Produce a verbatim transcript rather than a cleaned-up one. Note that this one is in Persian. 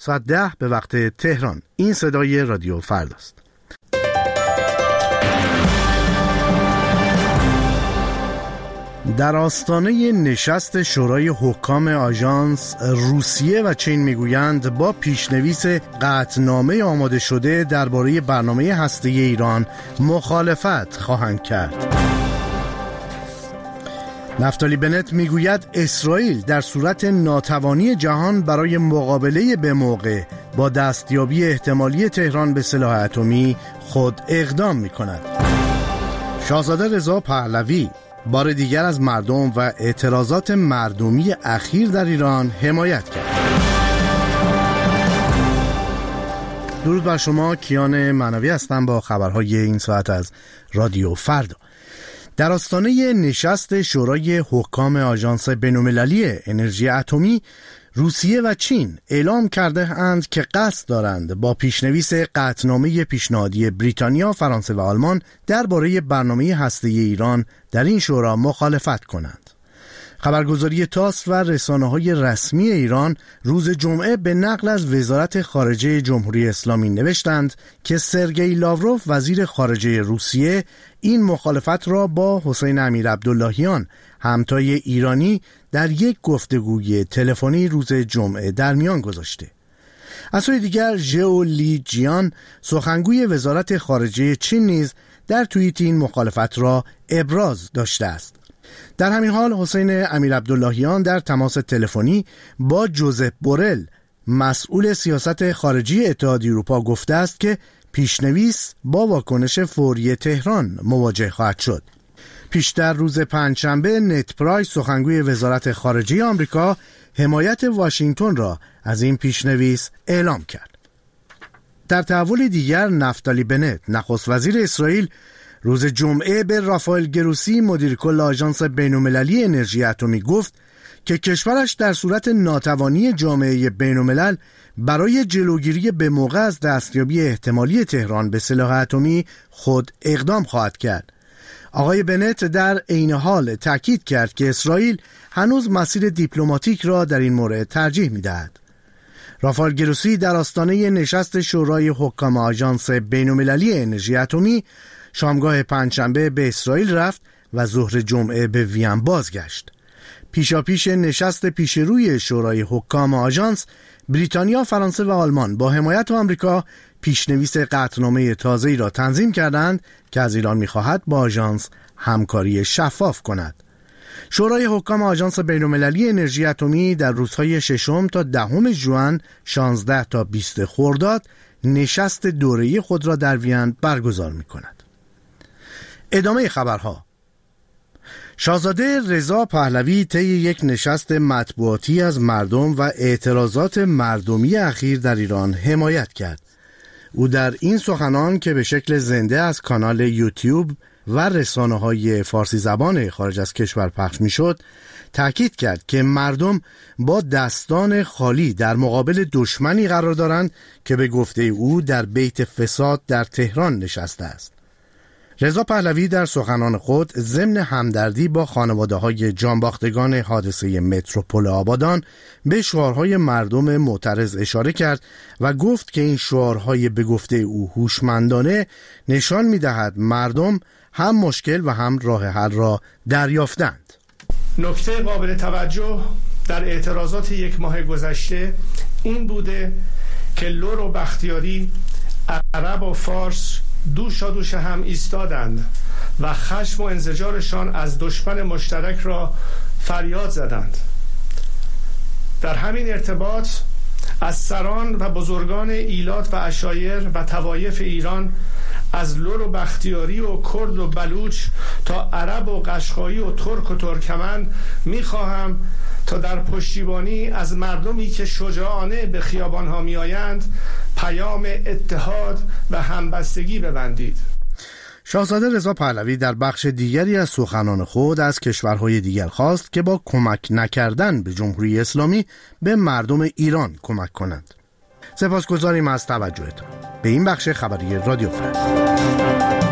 ساعت ده به وقت تهران. این صدای رادیو فرداست. در آستانه نشست شورای حکام آژانس، روسیه و چین میگویند با پیشنویس قطعنامه آماده شده درباره برنامه هسته‌ای ایران مخالفت خواهند کرد. نفتالی بنت میگوید اسرائیل در صورت ناتوانی جهان برای مقابله به موقع با دستیابی احتمالی تهران به سلاح اتمی خود اقدام میکند. شاهزاده رضا پهلوی بار دیگر از مردم و اعتراضات مردمی اخیر در ایران حمایت کرد. درود بر شما، کیان معنوی هستم با خبرهای این ساعت از رادیو فردا. در آستانه نشست شورای حکام آژانس بین‌المللی انرژی اتمی، روسیه و چین اعلام کرده اند که قصد دارند با پیشنویس قطعنامه پیشنهادی بریتانیا، فرانسه و آلمان درباره برنامه هسته‌ای ایران در این شورا مخالفت کنند. خبرگزاری تاس و رسانه‌های رسمی ایران روز جمعه به نقل از وزارت خارجه جمهوری اسلامی نوشتند که سرگئی لاوروف وزیر خارجه روسیه این مخالفت را با حسین امیرعبداللهیان همتای ایرانی در یک گفتگوی تلفنی روز جمعه در میان گذاشته. از سوی دیگر ژئو لی جیان سخنگوی وزارت خارجه چین نیز در توییت این مخالفت را ابراز داشته است. در همین حال حسین امیرعبداللهیان در تماس تلفنی با جوزپ بورل مسئول سیاست خارجی اتحادیه اروپا گفته است که پیشنویس با واکنش فوری تهران مواجه خواهد شد. پیشتر روز پنجشنبه نت پرایس سخنگوی وزارت خارجه آمریکا حمایت واشنگتن را از این پیشنویس اعلام کرد. در تحول دیگر نفتالی بنت نخست وزیر اسرائیل روز جمعه به رافائل گروسی مدیر کل آژانس بین‌المللی انرژی اتمی گفت که کشورش در صورت ناتوانی جامعه بین‌الملل برای جلوگیری به موقع از دستیابی احتمالی تهران به سلاح اتمی خود اقدام خواهد کرد. آقای بنت در عین حال تاکید کرد که اسرائیل هنوز مسیر دیپلماتیک را در این مورد ترجیح می‌دهد. رافائل گروسی در آستانه نشست شورای حکام آژانس بین‌المللی انرژی اتمی شامگاه پنجشنبه به اسرائیل رفت و ظهر جمعه به وین بازگشت. پیشاپیش نشست پیشروی شورای حکام آژانس، بریتانیا، فرانسه و آلمان با حمایت آمریکا پیشنویس قطعنامه تازه‌ای را تنظیم کردند که از ایران می‌خواهد با آژانس همکاری شفاف کند. شورای حکام آژانس بین‌المللی انرژی اتمی در روزهای ششم تا دهم ژوئن، شانزده تا بیست خرداد نشست دوره‌ای خود را در وین برگزار می‌کند. ادامه خبرها. شاهزاده رضا پهلوی طی یک نشست مطبوعاتی از مردم و اعتراضات مردمی اخیر در ایران حمایت کرد. او در این سخنان که به شکل زنده از کانال یوتیوب و رسانه‌های فارسی زبان خارج از کشور پخش می‌شد، تأکید کرد که مردم با دستان خالی در مقابل دشمنی قرار دارند که به گفته او در بیت فساد در تهران نشسته است. رضا پهلوی در سخنان خود ضمن همدردی با خانواده‌های جانباختگان حادثه متروپول آبادان به شعارهای مردم معترض اشاره کرد و گفت که این شعارهای به گفته او هوشمندانه نشان می‌دهد مردم هم مشکل و هم راه حل را دریافتند. نکته قابل توجه در اعتراضات یک ماه گذشته این بوده که لور و بختیاری، عرب و فارس دوشا دوش هم ایستادند و خشم و انزجارشان از دشمن مشترک را فریاد زدند. در همین ارتباط از سران و بزرگان ایلات و عشایر و طوایف ایران، از لور و بختیاری و کرد و بلوچ تا عرب و قشقایی و ترک و ترکمن می‌خواهم تا در پشتیبانی از مردمی که شجاعانه به خیابان‌ها می‌آیند پیام اتحاد و همبستگی ببندید. شاهزاده رضا پهلوی در بخش دیگری از سخنان خود از کشورهای دیگر خواست که با کمک نکردن به جمهوری اسلامی به مردم ایران کمک کنند. سپاسگزاریم از توجهتان به این بخش خبری رادیو فردا.